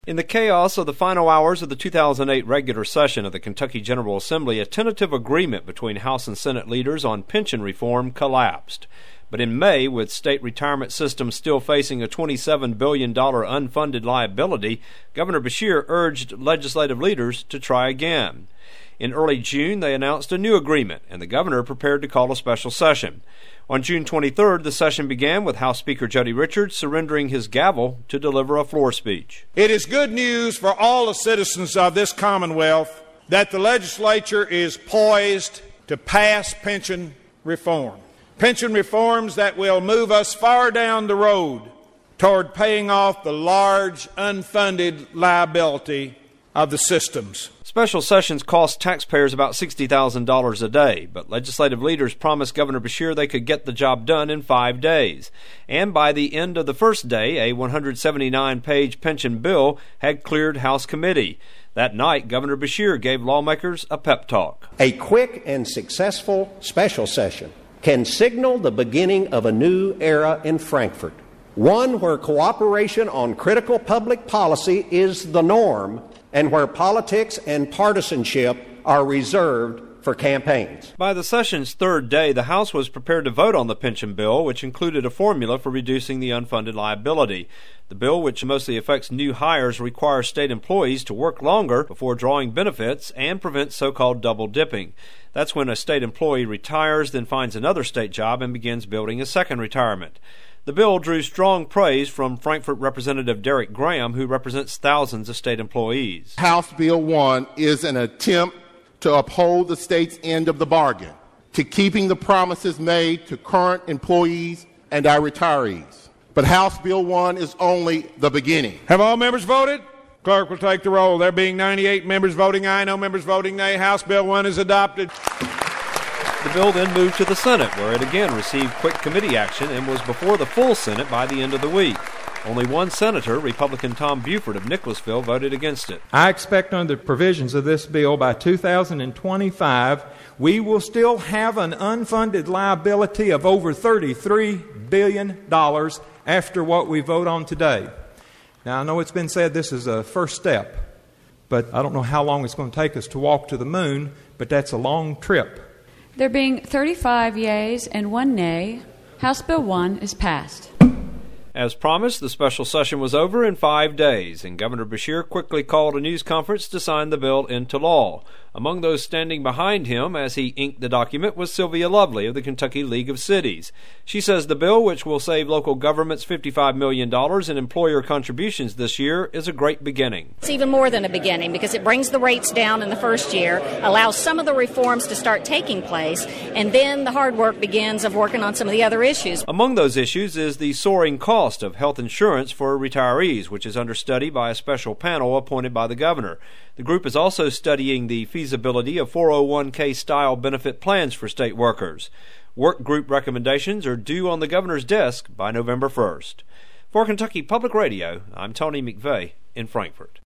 In the chaos of the final hours of the 2008 regular session of the Kentucky General Assembly, a tentative agreement between House and Senate leaders on pension reform collapsed. But in May, with state retirement systems still facing a $27 billion unfunded liability, Governor Beshear urged legislative leaders to try again. In early June, they announced a new agreement, and the governor prepared to call a special session. On June 23rd, the session began with House Speaker Jody Richards surrendering his gavel to deliver a floor speech. It is good news for all the citizens of this Commonwealth that the legislature is poised to pass pension reform. Pension reforms that will move us far down the road toward paying off the large unfunded liability of the systems. Special sessions cost taxpayers about $60,000 a day, but legislative leaders promised Governor Beshear they could get the job done in 5 days. And by the end of the first day, a 179-page pension bill had cleared House committee. That night, Governor Beshear gave lawmakers a pep talk. A quick and successful special session can signal the beginning of a new era in Frankfort, one where cooperation on critical public policy is the norm and where politics and partisanship are reserved for campaigns. By the session's third day, the House was prepared to vote on the pension bill, which included a formula for reducing the unfunded liability. The bill, which mostly affects new hires, requires state employees to work longer before drawing benefits and prevents so-called double dipping. That's when a state employee retires, then finds another state job and begins building a second retirement. The bill drew strong praise from Frankfort Representative Derek Graham, who represents thousands of state employees. House Bill 1 is an attempt to uphold the state's end of the bargain, to keeping the promises made to current employees and our retirees. But House Bill 1 is only the beginning. Have all members voted? Clerk will take the roll. There being 98 members voting aye, no members voting nay, House Bill 1 is adopted. The bill then moved to the Senate, where it again received quick committee action and was before the full Senate by the end of the week. Only one senator, Republican Tom Buford of Nicholasville, voted against it. I expect under the provisions of this bill by 2025, we will still have an unfunded liability of over $33 billion after what we vote on today. Now, I know it's been said this is a first step, but I don't know how long it's going to take us to walk to the moon, but that's a long trip. There being 35 yeas and 1 nay, House Bill 1 is passed. As promised, the special session was over in 5 days, and Governor Beshear quickly called a news conference to sign the bill into law. Among those standing behind him as he inked the document was Sylvia Lovely of the Kentucky League of Cities. She says the bill, which will save local governments $55 million in employer contributions this year, is a great beginning. It's even more than a beginning because it brings the rates down in the first year, allows some of the reforms to start taking place, and then the hard work begins of working on some of the other issues. Among those issues is the soaring cost of health insurance for retirees, which is under study by a special panel appointed by the governor. The group is also studying the feasibility of 401k-style benefit plans for state workers. Work group recommendations are due on the governor's desk by November 1st. For Kentucky Public Radio, I'm Tony McVeigh in Frankfort.